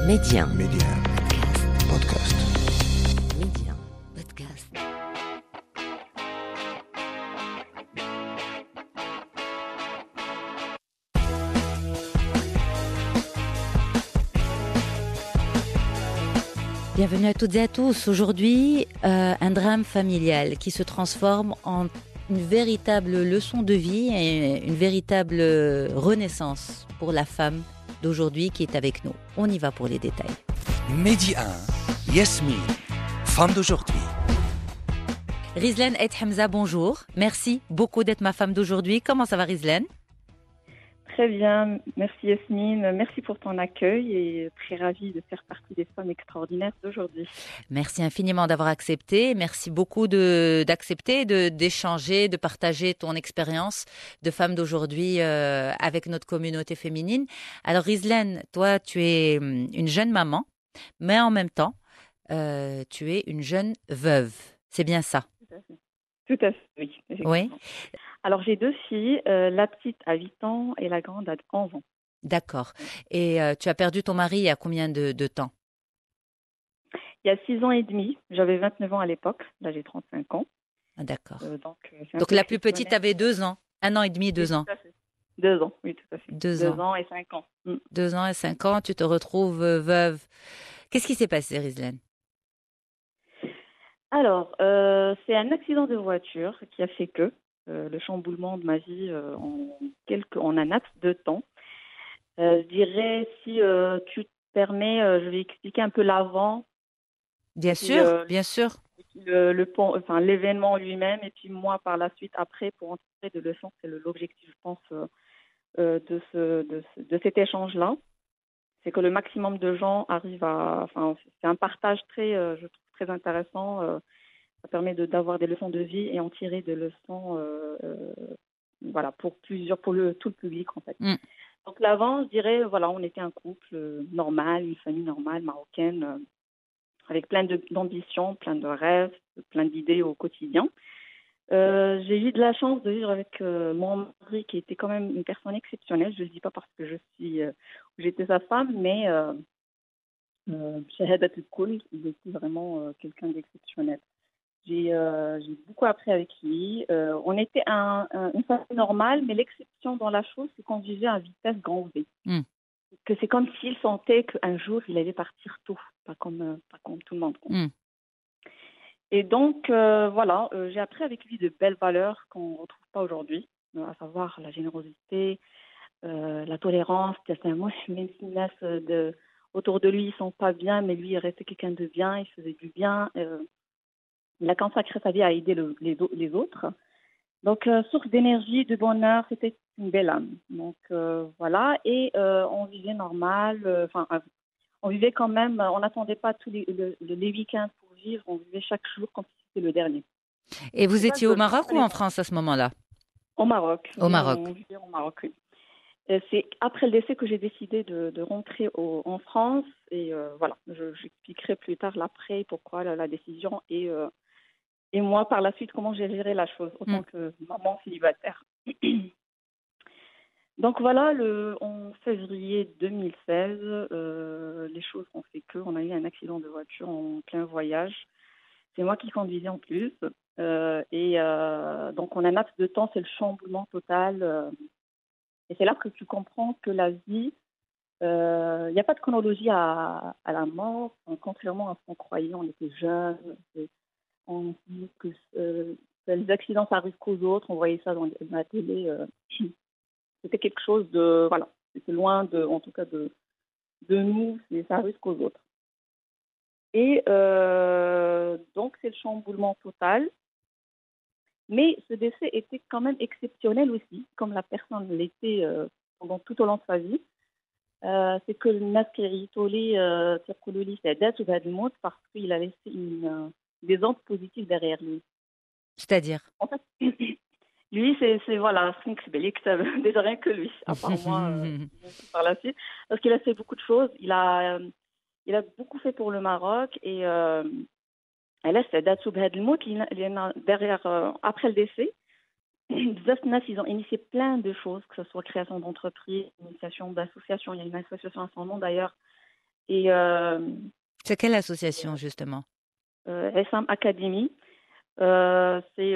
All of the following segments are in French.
Média. Média. Podcast. Média. Podcast. Bienvenue à toutes et à tous. Aujourd'hui, un drame familial qui se transforme en une véritable leçon de vie et une véritable renaissance pour la femme d'aujourd'hui qui est avec nous. On y va pour les détails. Midi 1, Yasmine, femme d'aujourd'hui. Rizlan Et Hamza, bonjour. Merci beaucoup d'être ma femme d'aujourd'hui. Comment ça va, Rizlan? Très bien, merci Yasmine, merci pour ton accueil et très ravie de faire partie des femmes extraordinaires d'aujourd'hui. Merci infiniment d'avoir accepté. Merci beaucoup d'accepter, d'échanger, de partager ton expérience de femme d'aujourd'hui avec notre communauté féminine. Alors Rizlan, toi, tu es une jeune maman, mais en même temps, tu es une jeune veuve. C'est bien ça? Tout à fait, oui. Oui. Alors j'ai deux filles, la petite a 8 ans et la grande a 11 ans. D'accord. Et tu as perdu ton mari il y a combien de temps? Il y a 6 ans et demi, j'avais 29 ans à l'époque, là j'ai 35 ans. Ah, d'accord. C'est un Donc peu la plus petite avait 2 ans, 1 an et demi, 2 Oui, ans. tout à fait. 2 ans, oui, tout à fait. 2 ans. 2 ans et 5 ans. 2 ans et 5 ans, tu te retrouves veuve. Qu'est-ce qui s'est passé, Rizlan? Alors, c'est un accident de voiture qui a fait que le chamboulement de ma vie en un laps de temps. Je dirais, si tu te permets, je vais expliquer un peu l'avant, Bien puis, sûr, bien sûr. l'événement lui-même, et puis moi par la suite, après, pour en tirer de leçons, c'est l'objectif, je pense, de cet échange-là. C'est que le maximum de gens arrivent c'est un partage je trouve très intéressant. Ça permet d'avoir des leçons de vie et en tirer des leçons, voilà, pour tout le public en fait. Donc l'avant, je dirais, voilà, on était un couple normal, une famille normale marocaine, avec plein d'ambitions, plein de rêves, plein d'idées au quotidien. J'ai eu de la chance de vivre avec mon mari qui était quand même une personne exceptionnelle. Je ne le dis pas parce que j'étais sa femme, mais Shahadat al-Kul, il était vraiment quelqu'un d'exceptionnel. J'ai beaucoup appris avec lui. On était une famille normale, mais l'exception dans la chose, c'est qu'on vivait à vitesse grand V. Que c'est comme s'il sentait qu'un jour, il allait partir tôt, pas comme tout le monde. Et donc, voilà, j'ai appris avec lui de belles valeurs qu'on ne retrouve pas aujourd'hui, à savoir la générosité, la tolérance. Même si les gens autour de lui ne sont pas bien, mais lui, il restait quelqu'un de bien, il faisait du bien. Il a consacré sa vie à aider les autres. Donc, source d'énergie, de bonheur, c'était une belle âme. Donc, voilà. Et on vivait normal. On vivait quand même, on n'attendait pas tous les week-ends pour vivre. On vivait chaque jour comme si c'était le dernier. Et vous étiez au Maroc ou en France à ce moment-là? Au Maroc. Au Maroc. On vivait au Maroc, oui. C'est après le décès que j'ai décidé de rentrer en France. Et voilà, j'expliquerai plus tard l'après, pourquoi la décision et moi, par la suite, comment j'ai géré la chose en tant que maman célibataire. Donc voilà, en février 2016, les choses ont fait qu'on a eu un accident de voiture en plein voyage. C'est moi qui conduisais en plus. Donc en un laps de temps, c'est le chamboulement total. Et c'est là que tu comprends que la vie, il n'y a pas de chronologie à la mort. Contrairement à ce qu'on croyait, on était jeunes. On dit que les accidents, ça arrive qu'aux autres. On voyait ça dans la télé. C'était quelque chose de... Voilà, c'était loin, en tout cas, de nous. Ça arrive qu'aux autres. Et donc, c'est le chamboulement total. Mais ce décès était quand même exceptionnel aussi, comme la personne l'était tout au long de sa vie. C'est que le Naskeri Tolé, c'est date ou date parce qu'il a laissé des ondes positives derrière lui. C'est-à-dire? En fait, lui, c'est voilà, déjà rien que lui, à part moi, par la suite, parce qu'il a fait beaucoup de choses. Il a beaucoup fait pour le Maroc et là, c'est date ou date derrière, après le décès. Ils ont initié plein de choses, que ce soit création d'entreprises, initiation d'associations. Il y a une association à son nom d'ailleurs, Et C'est quelle association, justement? SM Academy, c'est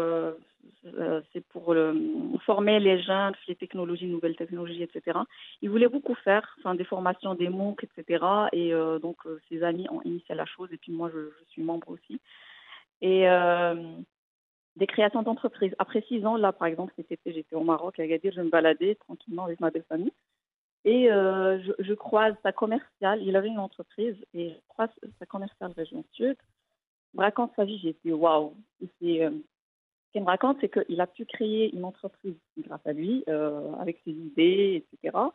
pour former les jeunes sur les technologies, nouvelles technologies, etc. Ils voulaient beaucoup faire, enfin, des formations, des MOOC, etc. Et donc, ses amis ont initié la chose, et puis moi, je suis membre aussi. Et des créations d'entreprises. Après 6 ans, là, par exemple, cet été, j'étais au Maroc, à Agadir, je me baladais tranquillement avec ma belle famille. Et je croise sa commerciale, il avait une entreprise, et je croise sa commerciale région sud. Il me raconte sa vie, j'ai dit waouh. Ce qu'il me raconte, c'est qu'il a pu créer une entreprise grâce à lui, avec ses idées, etc.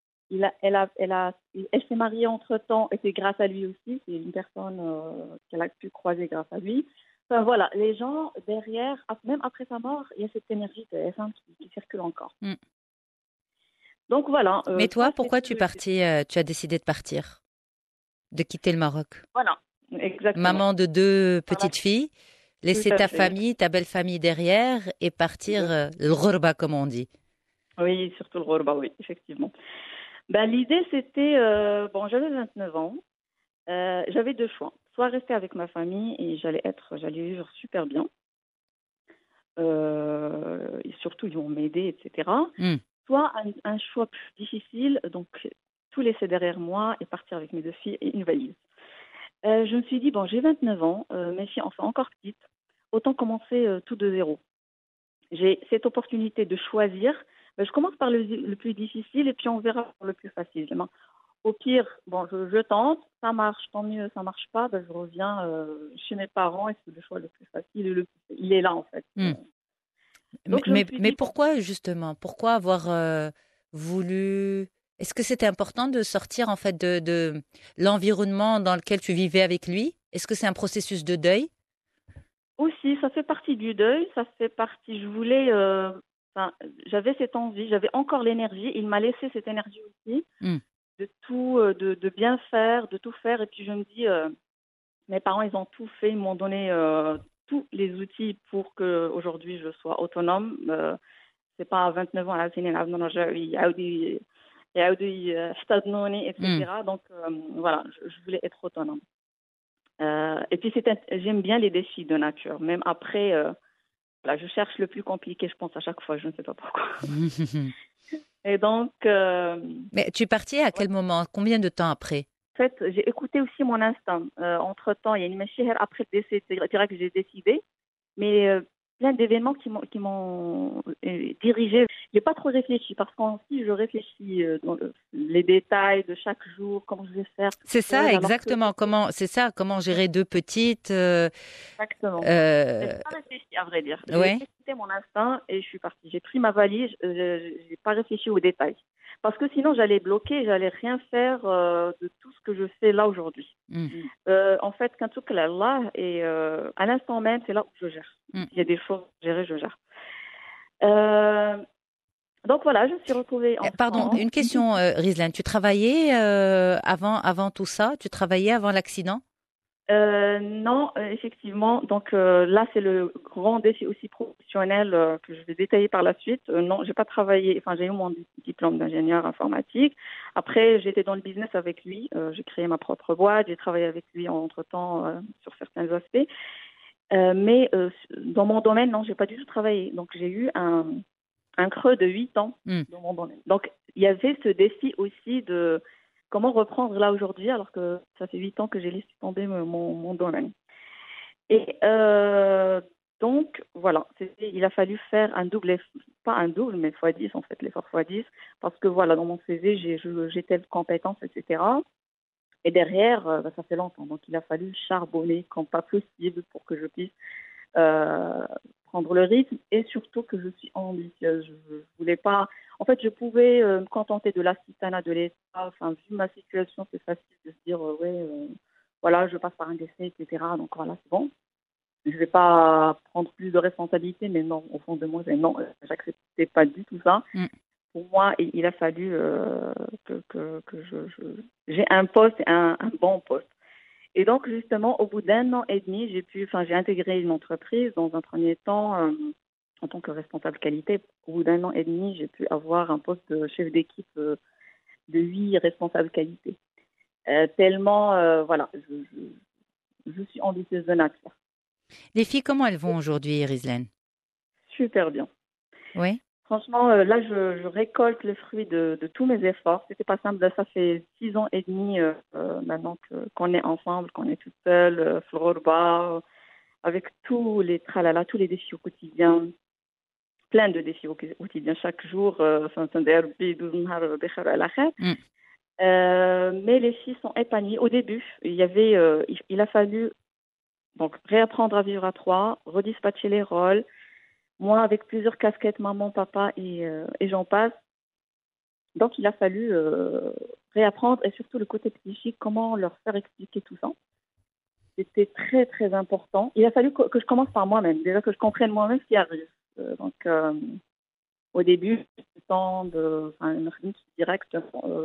Elle s'est mariée entre-temps, et c'est grâce à lui aussi. C'est une personne qu'elle a pu croiser grâce à lui. Enfin voilà, les gens derrière, même après sa mort, il y a cette énergie de S1 qui circule encore. Mm. Donc voilà, Mais toi, ça c'est pourquoi ce que tu as décidé de partir, de quitter le Maroc? voilà, exactement. Maman de 2 Par la petites filles, Tout laisser à ta fait. famille, ta belle famille derrière et partir le ghorba, comme on dit. Oui, surtout le Ghorba, oui, effectivement. Ben, l'idée, c'était, bon, j'avais 29 ans, j'avais deux choix. Soit rester avec ma famille et j'allais vivre super bien. Et surtout, ils vont m'aider, etc. Mm. Soit un choix plus difficile, donc tout laisser derrière moi et partir avec mes deux filles et une valise. Je me suis dit, bon, j'ai 29 ans, mes filles sont encore petites, autant commencer tout de zéro. J'ai cette opportunité de choisir. Ben, je commence par le plus difficile et puis on verra pour le plus facile. Au pire, bon, je tente, ça marche, tant mieux, ça marche pas, ben, je reviens chez mes parents et c'est le choix le plus facile il est là en fait. Mm. Donc je me suis Mais dit, bon, pourquoi, justement? Pourquoi avoir voulu... Est-ce que c'était important de sortir, en fait, de l'environnement dans lequel tu vivais avec lui? Est-ce que c'est un processus de deuil? aussi, ça fait partie du deuil, ça fait partie, je voulais, enfin, j'avais cette envie, j'avais encore l'énergie, il m'a laissé cette énergie aussi Mm. de tout, de bien faire, de tout faire. Et puis je me dis, mes parents, ils ont tout fait, ils m'ont donné tous les outils pour que aujourd'hui je sois autonome. C'est pas à 29 ans à la Mm. etc. Donc voilà, je voulais être autonome. Et puis j'aime bien les défis de nature. Même après, voilà, je cherche le plus compliqué, je pense à chaque fois, je ne sais pas pourquoi. Et donc, Mais tu es partie à ouais, quel moment? Combien de temps après? en fait, j'ai écouté aussi mon instinct. Entre-temps, il y a une machine après le décès, c'est vrai que j'ai décidé, mais plein d'événements qui m'ont dirigée. J'ai pas trop réfléchi parce qu'en si je réfléchis dans les détails de chaque jour, comment je vais faire tout C'est seul, ça, alors que exactement. C'est ça, comment gérer deux petites. exactement. J'ai Euh, pas réfléchi à vrai dire. J'ai ouais, écouté mon instinct et je suis partie. J'ai pris ma valise, j'ai pas réfléchi aux détails. Parce que sinon j'allais bloquer, j'allais rien faire de tout ce que je fais là aujourd'hui. mm, En fait, quand tout est là et à l'instant même, c'est là où je gère. mm. Il y a des choses à gérer, je gère. Euh, donc voilà, je me suis retrouvée en Pardon, France. une question, Rizlan. Tu travaillais avant tout ça? Tu travaillais avant l'accident? Non, effectivement. Donc là, c'est le grand défi aussi professionnel que je vais détailler par la suite. Non, j'ai pas travaillé. Enfin, j'ai eu mon diplôme d'ingénieur informatique. Après, j'étais dans le business avec lui. J'ai créé ma propre boîte. J'ai travaillé avec lui entre-temps sur certains aspects. Mais dans mon domaine, non, j'ai pas du tout travaillé. Donc j'ai eu un creux de 8 ans Mm. dans mon domaine. Donc il y avait ce défi aussi de comment reprendre là aujourd'hui, alors que ça fait 8 ans que j'ai laissé tomber mon domaine. Et donc voilà, il a fallu faire un double, pas un double, mais fois 10 en fait, l'effort fois 10, parce que voilà, dans mon CV, j'ai telle compétence, etc. Et derrière, ça fait longtemps, donc il a fallu charbonner comme pas possible pour que je puisse euh, prendre le rythme et surtout que je suis ambitieuse. Je voulais pas. En fait, je pouvais me contenter de l'assistanat de l'État. Enfin, vu ma situation, c'est facile de se dire ouais, voilà, je passe par un décès, etc. Donc voilà, c'est bon. Je vais pas prendre plus de responsabilités, mais non, au fond de moi, non, j'acceptais pas du tout ça. Mm. Pour moi, il a fallu que j'ai un poste, un bon poste. Et donc, justement, au bout d'1 an et demi, j'ai intégré une entreprise dans un premier temps en tant que responsable qualité. Au bout d'1 an et demi, j'ai pu avoir un poste de chef d'équipe de 8 responsables qualité. tellement, voilà, je suis ambitieuse de nature. Les filles, comment elles vont aujourd'hui, Rizlan? Super bien. Oui? Franchement, là, je récolte le fruit de tous mes efforts. C'était pas simple. Là, ça fait 6 ans et demi maintenant qu'on est ensemble, qu'on est toute seule, Florba, avec tous les tralala, tous les défis au quotidien, plein de défis au quotidien chaque jour. Mm. Mais les filles sont épanouies. Au début, il a fallu donc réapprendre à vivre à trois, redispatcher les rôles. Moi, avec plusieurs casquettes, maman, papa et j'en passe. Donc, il a fallu réapprendre et surtout le côté psychique, comment leur faire expliquer tout ça. C'était très, très important. Il a fallu que je commence par moi-même, déjà que je comprenne moi-même ce qui arrive. Au début, le temps une rythme direct,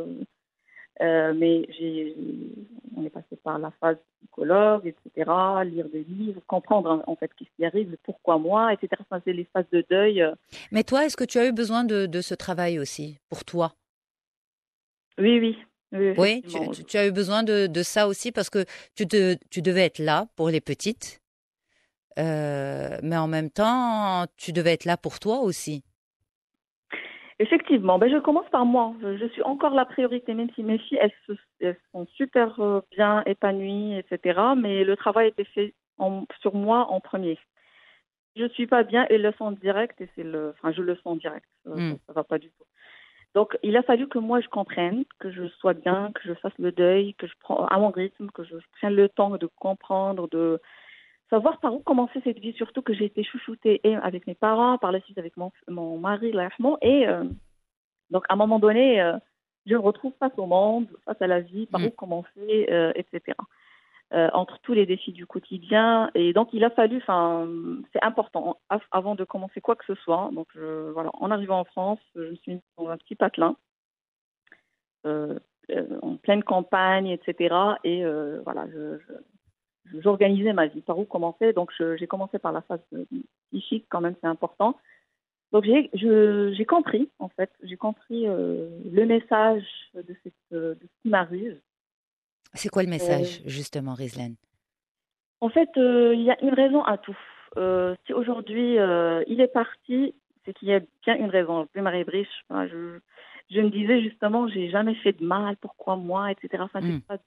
mais on est passé par la phase psychologue, etc., lire des livres, comprendre en fait ce qui arrive, pourquoi moi, etc. Enfin, c'est les phases de deuil. Mais toi, est-ce que tu as eu besoin de ce travail aussi, pour toi? Oui, oui, oui, Oui, effectivement. tu as eu besoin de ça aussi parce que tu devais être là pour les petites, mais en même temps, tu devais être là pour toi aussi. Effectivement, ben, je commence par moi. Je suis encore la priorité, même si mes filles, elles sont super bien épanouies, etc. Mais le travail a été fait sur moi en premier. Je suis pas bien et le sens direct, je le sens direct. Mm. Ça va pas du tout. Donc, il a fallu que moi je comprenne, que je sois bien, que je fasse le deuil, que je prends à mon rythme, que je prenne le temps de comprendre, de savoir par où commencer cette vie. Surtout que j'ai été chouchoutée et avec mes parents, par la suite avec mon mari, l'allaitement, et donc, à un moment donné, je me retrouve face au monde, face à la vie, par où commencer, etc. Entre tous les défis du quotidien. Et donc, il a fallu, c'est important, avant de commencer quoi que ce soit. Donc, voilà, en arrivant en France, je me suis mise dans un petit patelin, euh, en pleine campagne, etc. Et voilà, j'organisais ma vie, par où commencer. Donc, j'ai commencé par la phase psychique, quand même, c'est important. Donc j'ai compris en fait, j'ai compris le message de ce qui m'arrive. C'est quoi le Euh, message, justement, Rizlan? En fait, il y a une raison à tout. Si aujourd'hui il est parti, c'est qu'il y a bien une raison. Je Marie Briche, je me disais justement, j'ai jamais fait de mal, pourquoi moi, etc. Enfin, c'est Mm. pas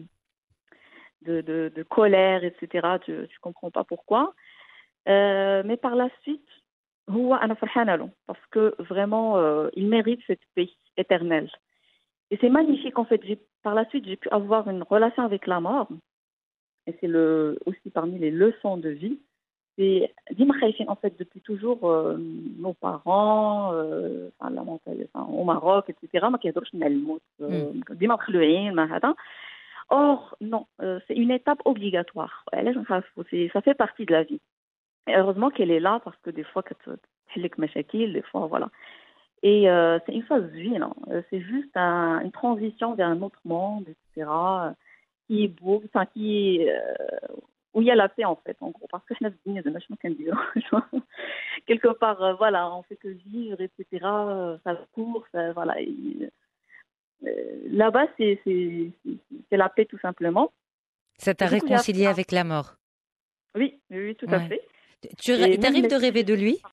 de colère, etc. Tu comprends pas pourquoi. Mais par la suite, هو أنا فرحانة له parce que vraiment il mérite cette paix éternelle. Et c'est magnifique en fait. Par la suite, j'ai pu avoir une relation avec la mort. Et c'est aussi parmi les leçons de vie. C'est ديما خايفين en fait depuis toujours nos parents la montagne, au Maroc etc. ما كيهضروش على الموت Mm. ديما مخلوعين ما هذا. Or non, c'est une étape obligatoire. علاش نخافوا؟ ça fait partie de la vie. Et heureusement qu'elle est là parce que des fois, كتحلك مشاكل, des fois, voilà. Et c'est une phase de vie, non. C'est juste une transition vers un autre monde, etc. Qui est beau, où il y a la paix en fait, en gros. Parce que je n'ai pas quelque part, voilà, on fait que vivre, etc. Ça court, voilà. Là-bas, c'est la paix tout simplement. Ça t'a Et du coup, j'ai appris. réconcilié avec la mort. Oui, oui, oui, tout à Ouais. fait. Il Et même t'arrive mes de filles, rêver de lui?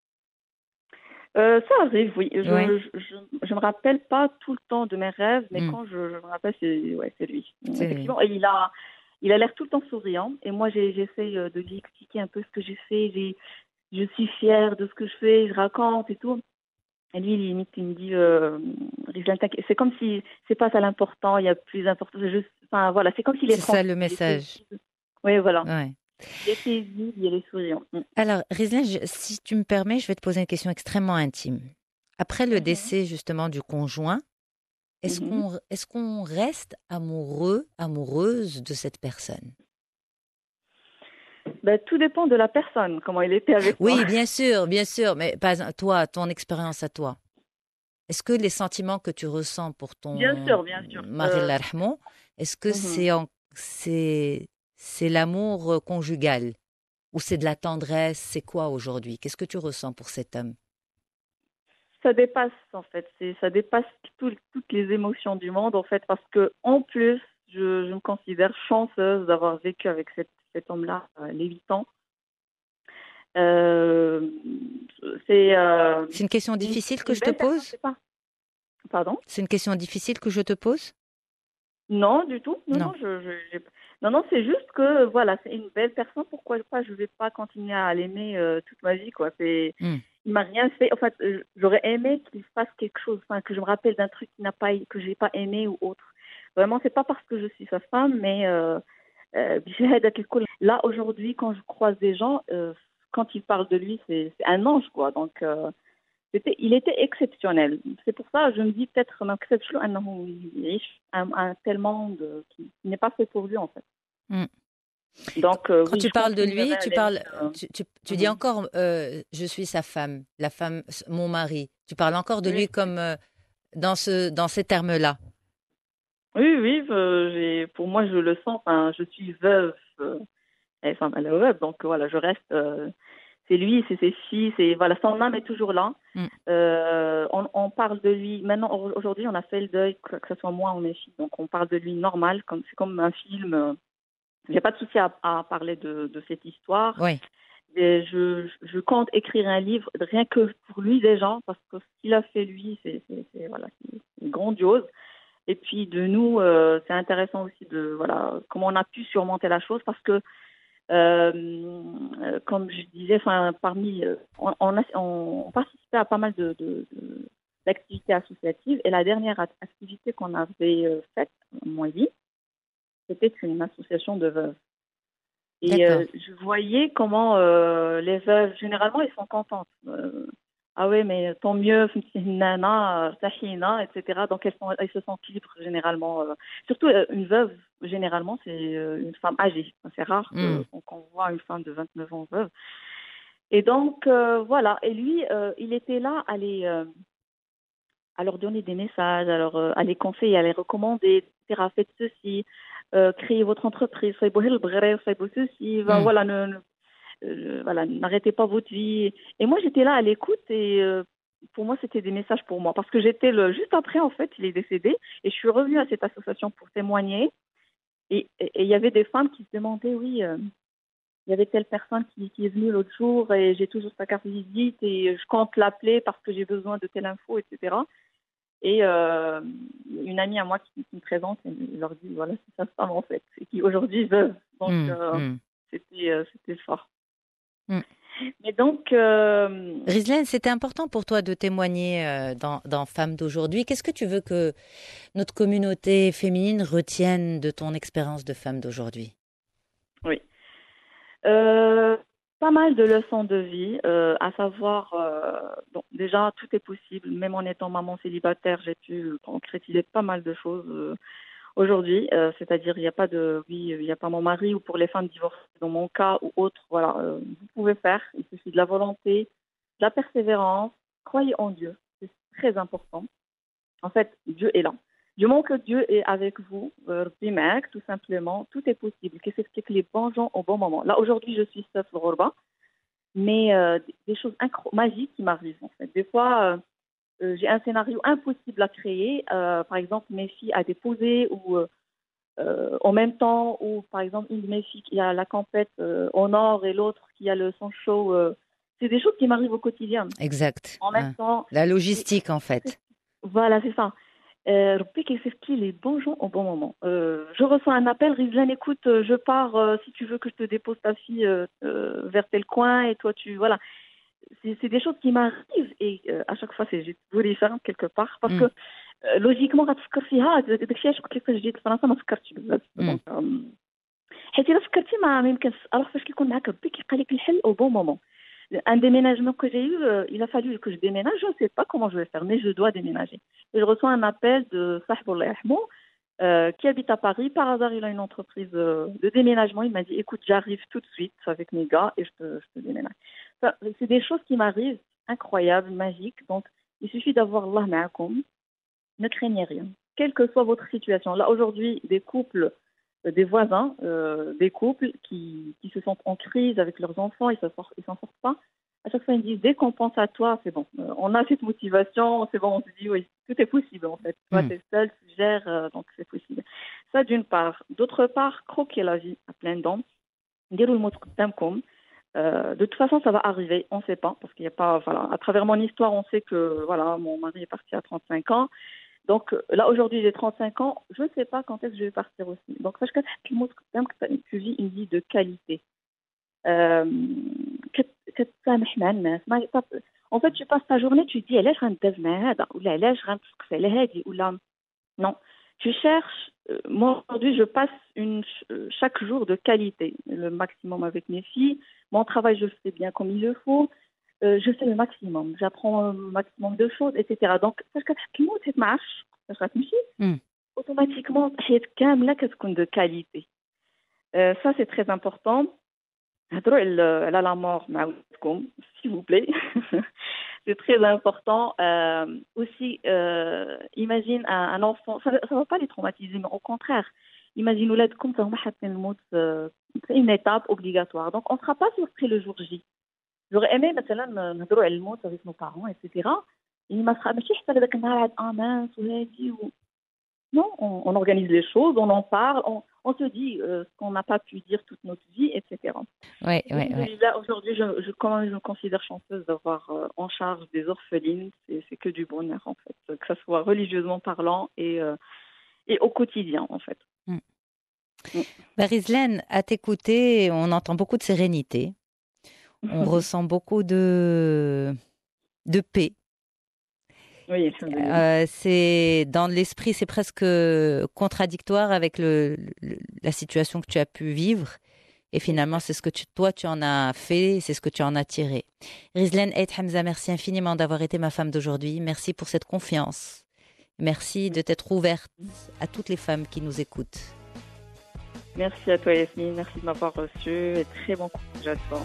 Ça arrive, oui. Ouais. Je me rappelle pas tout le temps de mes rêves, mais Mm. quand je me rappelle, c'est lui. C'est lui. Effectivement, et il a l'air tout le temps souriant. Et moi, j'essaie de lui expliquer un peu ce que j'ai fait. Je suis fière de ce que je fais, je raconte et tout. Et lui, limite, il me dit, Rizlan, c'est comme si c'est pas ça l'important, il y a plus important. Enfin, voilà, c'est comme s'il est C'est ça tranquille. le message. Oui, voilà. Ouais. Il est paisible, il est souriant. Alors, Rizlan, si tu me permets, je vais te poser une question extrêmement intime. Après le Mhm. décès justement du conjoint, Mhm. est-ce qu'on reste amoureux, amoureuse de cette personne? Ben, tout dépend de la personne, comment il était avec moi. Oui, bien sûr, mais pas toi, ton expérience à toi. Est-ce que les sentiments que tu ressens pour Bien ton sûr, bien sûr. mari Larhmo, est-ce que Mhm. c'est l'amour conjugal ou c'est de la tendresse? C'est quoi aujourd'hui? Qu'est-ce que tu ressens pour cet homme? Ça dépasse en fait, ça dépasse toutes les émotions du monde en fait, parce que en plus, je me considère chanceuse d'avoir vécu avec cet homme-là les 8 ans. Euh, C'est une question difficile que une je te belle personne, pose? c'est pas. Pardon? C'est une question difficile que je te pose? Non, du tout. Non, Non. non, non, non, c'est juste que voilà, c'est une belle personne. Pourquoi pas? Je vais pas continuer à l'aimer toute ma vie, quoi. Hmm. Il m'a rien fait. En fait, j'aurais aimé qu'il fasse quelque chose, enfin, que je me rappelle d'un truc que j'ai pas aimé ou autre. Vraiment, c'est pas parce que je suis sa femme, mais là aujourd'hui, quand je croise des gens, quand ils parlent de lui, c'est un ange, quoi. Donc il était exceptionnel. C'est pour ça que je me dis peut-être un tel monde qui n'est pas fait pour lui, en fait. Hmm. Donc Quand oui, tu je parles de continuerai lui, à tu l'aimer. parles, tu dis Mhm. encore, je suis sa femme, la femme, mon mari. Tu parles encore de Oui, lui comme dans ces termes-là. oui, oui, pour moi, je le sens. Enfin, je suis veuve. Enfin, elle est veuve, donc voilà, je reste. C'est lui, c'est ses filles, c'est voilà, son âme est toujours là. Mm. On parle de lui. Maintenant, aujourd'hui, on a fait le deuil, que ce soit moi ou mes filles. Donc, on parle de lui normal, comme c'est comme un film. J'ai pas de souci à parler de cette histoire. Oui, Et je compte écrire un livre rien que pour lui déjà, parce que ce qu'il a fait lui, voilà, c'est grandiose. Et puis de nous, c'est intéressant aussi de voilà comment on a pu surmonter la chose, parce que comme je disais, enfin parmi on participait à pas mal d'activités associatives, et la dernière activité qu'on avait faite, moi dit, c'était une association de veuves. Et d'accord. je voyais comment les veuves, généralement, elles sont contentes. Ah oui, mais tant mieux, nana, tahina, etc. Donc elles se sentent libres généralement. Surtout une veuve, généralement, c'est une femme âgée. C'est rare Mm. qu'on voit une femme de 29 ans veuve. Et donc voilà. Et lui, il était là à leur donner des messages, à les conseiller, à les recommander, etc. Faites ceci, créez votre entreprise, soyez ceci, ben, Mm. voilà, voilà, n'arrêtez pas votre vie. Et moi, j'étais là à l'écoute, et pour moi, c'était des messages pour moi. Parce que juste après, en fait, il est décédé, et je suis revenue à cette association pour témoigner. Et il y avait des femmes qui se demandaient, oui, il y avait telle personne qui est venue l'autre jour, et j'ai toujours sa carte de visite, et je compte l'appeler parce que j'ai besoin de telle info, etc. Et une amie à moi qui me présente, et leur dit, voilà, c'est sa femme, en fait, et qui aujourd'hui veut. Donc, Mm. Mm. c'était fort. Mm. Mais donc, Rizlen, c'était important pour toi de témoigner dans Femmes d'aujourd'hui. Qu'est-ce que tu veux que notre communauté féminine retienne de ton expérience de femme d'aujourd'hui? oui. Euh, Pas mal de leçons de vie, à savoir, bon, déjà, tout est possible. Même en étant maman célibataire, j'ai pu concrétiser pas mal de choses aujourd'hui. C'est-à-dire, il n'y a pas oui, il n'y a pas mon mari, ou pour les femmes divorcées, dans mon cas, ou autre. Voilà, vous pouvez faire. Il suffit de la volonté, de la persévérance. Croyez en Dieu. C'est très important. En fait, Dieu est là. Du moment que Dieu est avec vous, tout simplement, tout est possible. Qu'est-ce que les bons gens au bon moment? Là, aujourd'hui, je suis seule au Ghorba, mais des choses magiques qui m'arrivent, en fait. Des fois, j'ai un scénario impossible à créer. Par exemple, mes filles à déposer, ou en même temps, ou par exemple, une de mes filles qui a la compète au nord, et l'autre qui a le sang chaud. C'est des choses qui m'arrivent au quotidien. Exact. En même Hein. temps, La logistique, en fait. voilà, c'est ça. Rabbi qui les bons gens au bon moment. Je reçois un appel, Rizlan, écoute, je pars, si tu veux que je te dépose ta fille vers tel coin, et toi voilà. C'est des choses qui m'arrivent, et à chaque fois c'est juste différent quelque part, parce Mm. que logiquement غتفكر فيها داك الشيء علاش قلت لك فاش جيت لفرنسا ما فكرتش بزاف. دونك حيت الا فكرتي ما يمكنش. الوغ فاش كيكون معاك ربي كيلقى لك الحل au bon moment. Un déménagement que j'ai eu, il a fallu que je déménage. Je ne sais pas comment je vais faire, mais je dois déménager. Et je reçois un appel de Sahboullah Ahmou, qui habite à Paris. Par hasard, il a une entreprise de déménagement. Il m'a dit, écoute, j'arrive tout de suite avec mes gars, et je te déménage. Enfin, c'est des choses qui m'arrivent, incroyables, magiques. Donc, il suffit d'avoir Allah ma'akoum. Ne craignez rien, quelle que soit votre situation. Là, aujourd'hui, des couples, des voisins, des couples qui se sentent en crise avec leurs enfants, ils s'en sortent pas. À chaque fois, ils me disent, dès qu'on pense à toi, c'est bon. On a cette motivation, c'est bon, on se dit, oui, tout est possible, en fait. Toi, t'es seul, tu gères, donc c'est possible. Ça d'une part. D'autre part, croquer la vie à pleines dents. Dirou le mot قدامكم. De toute façon, ça va arriver, on ne sait pas, parce qu'il n'y a pas, voilà, à travers mon histoire, on sait que, voilà, mon mari est parti à 35 ans. Donc là, aujourd'hui, j'ai 35 ans, je ne sais pas quand est-ce que je vais partir aussi. Donc, sache que tu vis une vie de qualité. En fait, tu passes ta journée, tu te dis, علاش غندز مع هذا ولا علاش غنتسقس على هذه ولا non. Tu cherches, moi aujourd'hui je passe chaque jour de qualité, le maximum avec mes filles. Mon travail je le fais bien comme il le faut, je fais le maximum, j'apprends un maximum de choses, etc. Donc, sache que tu marches, automatiquement, حياتك de qualité. Ça c'est très important. هضروا على la mort مع ولادكم, s'il vous plaît. C'est très important. Aussi, imagine un enfant, ça ne va pas les traumatiser, mais au contraire, imagine ولادكم فهم حاطين الموت, c'est une étape obligatoire. Donc, on ne sera pas surpris le jour J. J'aurais aimé مثلا نهضروا على الموت avec nos parents, etc. ما ماشي حتى هذاك النهار عاد mince وهادي Non, on organise les choses, on en parle, on se dit ce qu'on n'a pas pu dire toute notre vie, etc. Oui. Là, aujourd'hui, quand même, je me considère chanceuse d'avoir en charge des orphelines. C'est que du bonheur, en fait, que ça soit religieusement parlant et au quotidien, en fait. Rizlan, à t'écouter, on entend beaucoup de sérénité, on ressent beaucoup de paix. Oui, c'est dans l'esprit, c'est presque contradictoire avec la situation que tu as pu vivre. Et finalement, c'est ce que toi, tu en as fait, c'est ce que tu en as tiré. Rizlan Ait Hamza, merci infiniment d'avoir été ma femme d'aujourd'hui. Merci pour cette confiance. Merci de t'être ouverte à toutes les femmes qui nous écoutent. Merci à toi, Yasmine. Merci de m'avoir reçue et très bon courage à toi.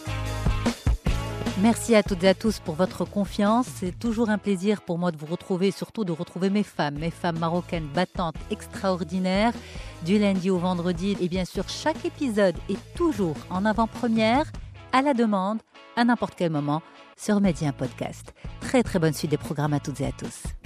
Merci à toutes et à tous pour votre confiance. C'est toujours un plaisir pour moi de vous retrouver, surtout de retrouver mes femmes marocaines battantes, extraordinaires, du lundi au vendredi. Et bien sûr, chaque épisode est toujours en avant-première, à la demande, à n'importe quel moment, sur Média Podcast. Très très bonne suite des programmes à toutes et à tous.